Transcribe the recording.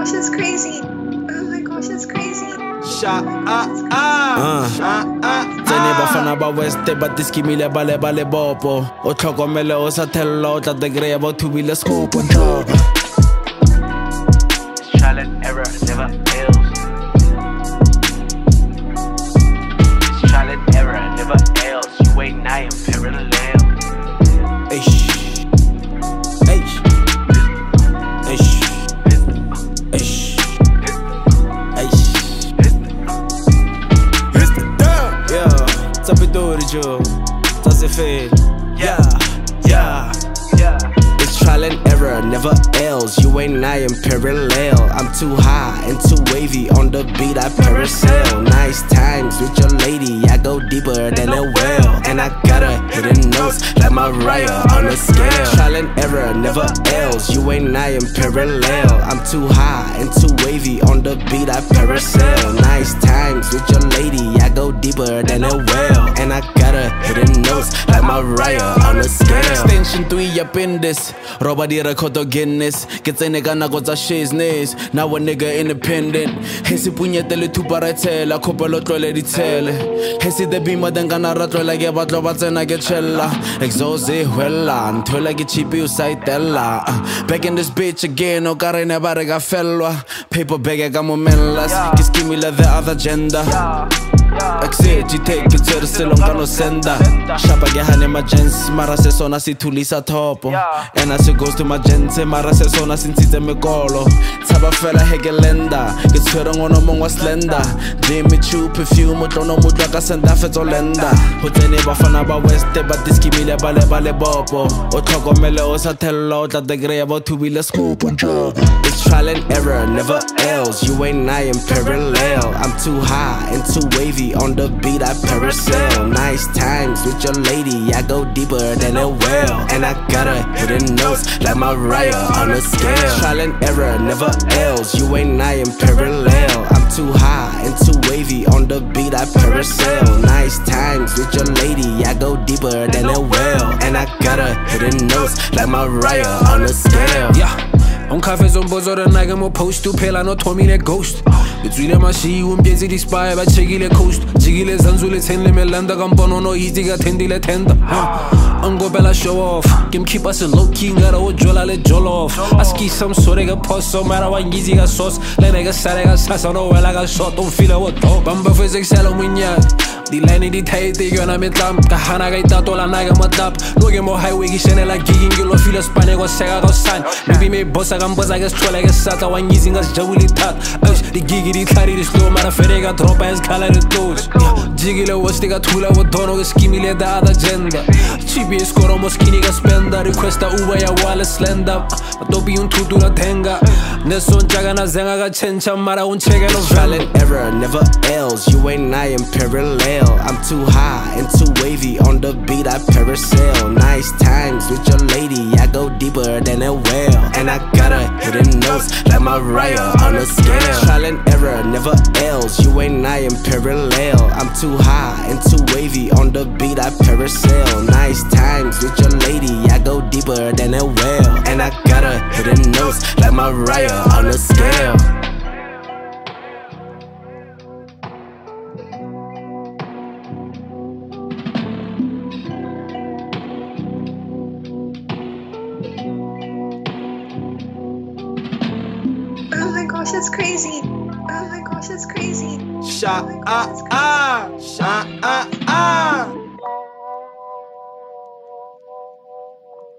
gosh, it's crazy. Oh my gosh, it's crazy. Tsene bafana ba West ba diskimile ba le bopo o tlhokomele o sa thella o tla tegreya ba thubile scope on top. Trial and error never fails. Trial and error never fails. You ain't now in parallel. It's trial and error, never else. You ain't nigh in parallel. I'm too high and too wavy on the beat. I parasail. Nice times with your lady. I go deeper than a well, and I got a hidden nose like Mariah on a scale. Trial and error, never else. You ain't nigh in parallel. I'm too high and too wavy on the beat. I parasail. Nice times with your lady. I go deeper than a well, and I got a hidden nose like Mariah on a scale. Extension 3 up in this. Roba di record Guinness. Get a nigga na got a shizness. Now a nigga independent. Hesi punyete le tuparetela. Kopelo tlole di tele. Hesi de bima dengana ratlola ge batlo batsena ge chella. Exose huela. Ntola ge chipi usaitella. Back in this bitch again. O kare ne barega felwa. Paper bag ga momentless. Kiskimile the other gender. Exit, you take it to the salon, no sender. Shapa ge hane emergency, mara se sona si tulisa topo. And as it goes to my gente, mara se sona sintsitse mekolo. Taba fela hegelenda, ke tshwere ngono mongwa slender. Jimmy Choo perfume, o tlono motho ka senda fetso lenda. Ho tsene bafana ba West ba diskimile ba le bopo. O tlhokomele o sa thella o tla tegreya ba thubile scoop on job. It's trial and error, never else. You ain't nigh in parallel. I'm too high and too wavy on the beat. I parasail. Nice times with your lady. I go deeper than a well, and I got a hidden nose like Mariah on a scale. Trial and error, never else. You ain't nigh in parallel. I'm too high and too wavy on the beat. I parasail. Nice times with your lady. I go deeper than a well, and I got a hidden nose like Mariah on a scale. On cafe zombozo the naga mo post to pela no Tommy ne ghost. Between my she busy the spy by chigile coast. Jigile zanzule tenle melanda gambono no easy ga tendile tenda. Ango bella show off. Kim keep us low key ngara o jola le jollof. Aski some sorega post so mara wa easy ga sauce. Le nega sarega sasa no wela ga shot don't feel what bamba physics selo munya. Di line di tight di gonna me lamp. Kahana ga itato la naga matap. Loge mo highway gi shene la giging lo feel spane go sega go sign. Maybe me boss gambaza ke sithola ke sata wangizinga sijabuli that. Di gigi di clari di slow mara ferega dropa es kala de toes. Jigile wastika thula wo dono ke skimile the other gender. Chibi skoro mo skinny ga spenda requesta uba ya wala slender. Dobi un tutura tenga. Neson jaga na zenga ga chencha mara un chega no trial and error, never else. You ain't nigh in parallel. I'm too high and too wavy on the beat. I parasail. Nice times with your lady. I go deeper than a well, and I got a hidden nose like Mariah on a scale. Trial and error, never else. You ain't nigh in parallel. I'm too high and too wavy on the beat. I parasail. Nice times with your lady. I go deeper than a well, and I got a hidden nose like Mariah on a scale. Oh my gosh, it's crazy. Oh my gosh, it's crazy. Shot,